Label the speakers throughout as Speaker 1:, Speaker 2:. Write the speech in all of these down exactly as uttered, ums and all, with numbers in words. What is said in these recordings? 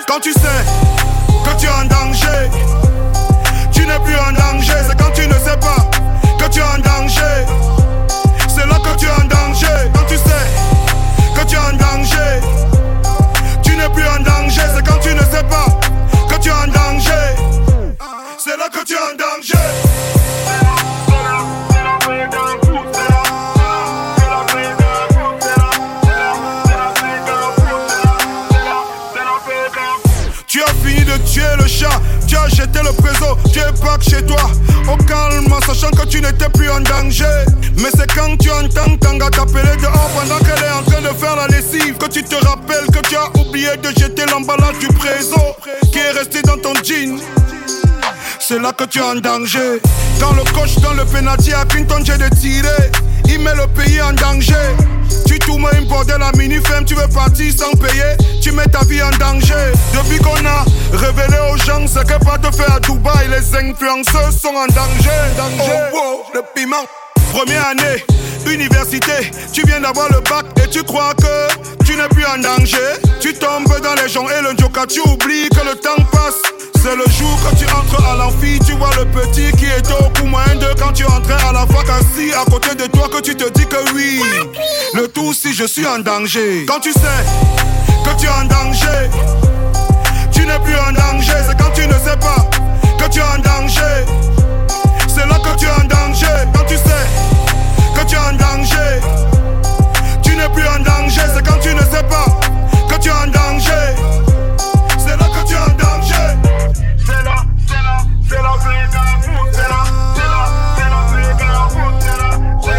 Speaker 1: Quand tu sais que tu es en danger, tu n'es plus en danger. C'est quand tu ne sais pas que tu es en danger. C'est là que tu es en danger. Quand tu sais que tu es en danger, tu n'es plus en danger. C'est quand tu ne sais pas que tu es en danger. C'est là que tu es en danger. Tu as fini de tuer le chat, tu as jeté le préso, tu es back chez toi, au calme, en sachant que tu n'étais plus en danger. Mais c'est quand tu entends Tanga t'appeler dehors pendant qu'elle est en train de faire la lessive que tu te rappelles que tu as oublié de jeter l'emballage du préso qui est resté dans ton jean. C'est là que tu es en danger. Quand le coach donne le penalty à Clinton, j'ai de tirer, il met le pays en danger. Tu tournes une bordel à mini-femme, tu veux partir sans payer, tu mets ta vie en danger. Depuis qu'on a révélé aux gens ce que pas te faire à Dubaï, les influenceurs sont en danger, danger. Oh, wow, le piment. Première année, université, tu viens d'avoir le bac et tu crois que tu n'es plus en danger. Tu tombes dans les gens et le joker, tu oublies que le temps passe. C'est le jour que tu entres à l'amphi, tu vois le petit qui est au coup moins de quand tu entrais à la fac assis à côté de toi que tu te dis que oui. Le tout si je suis en danger. Quand tu sais que tu es en danger, tu n'es plus en danger. C'est quand tu ne sais pas que tu es en danger. C'est là que tu es en danger. Quand tu sais que tu es en danger, tu n'es plus en danger. C'est quand tu ne sais pas que tu es en danger. C'est là que tu es en danger. C'est là, c'est là, c'est là, c'est là, c'est là, c'est là, c'est là, c'est là, c'est là, c'est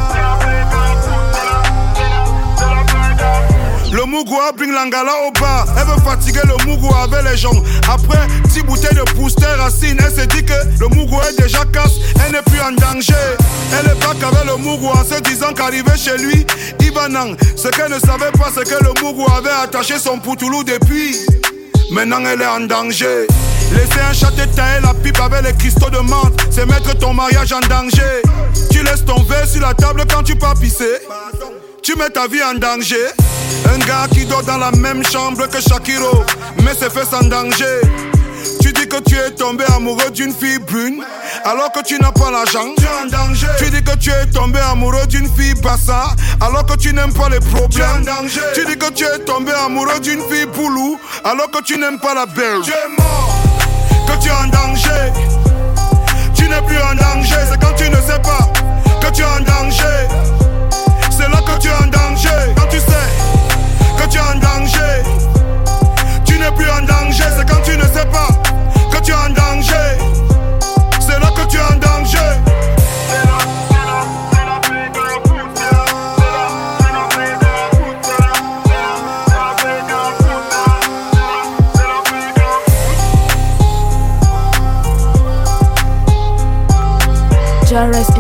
Speaker 1: là, c'est là. Le Mugua bring l'angala au bar. Elle veut fatiguer le Mugua avec les gens. Après, dix bouteilles de booster racine. Elle se dit que le Mugua est déjà casse. Elle n'est plus en danger. Elle est back avec le Mugua en se disant qu'arrivé chez lui, il va non. Ce qu'elle ne savait pas, c'est que le Mugua avait attaché son poutoulou depuis. Maintenant elle est en danger. Laisser un chat éteindre la pipe avec les cristaux de menthe, c'est mettre ton mariage en danger. Tu laisses ton verre sur la table quand tu pars pisser, tu mets ta vie en danger. Un gars qui dort dans la même chambre que Shakiro, mais ses fesses en danger. Tu dis que tu es tombé amoureux d'une fille brune, alors que tu n'as pas l'argent. Tu es en danger. Tu dis que tu es tombé amoureux d'une fille bassa, alors que tu n'aimes pas les problèmes. Tu es en danger. Tu dis que tu es tombé amoureux d'une fille poulou, alors que tu n'aimes pas la belle. Tu es mort. Que tu es en danger. Tu n'es plus en danger. C'est quand tu ne sais pas que tu es en danger. C'est là que tu es en danger. Quand tu sais que tu es en danger, tu n'es plus en danger. C'est quand tu ne sais pas que tu es en danger. C'est là que tu es en danger.
Speaker 2: Jarrett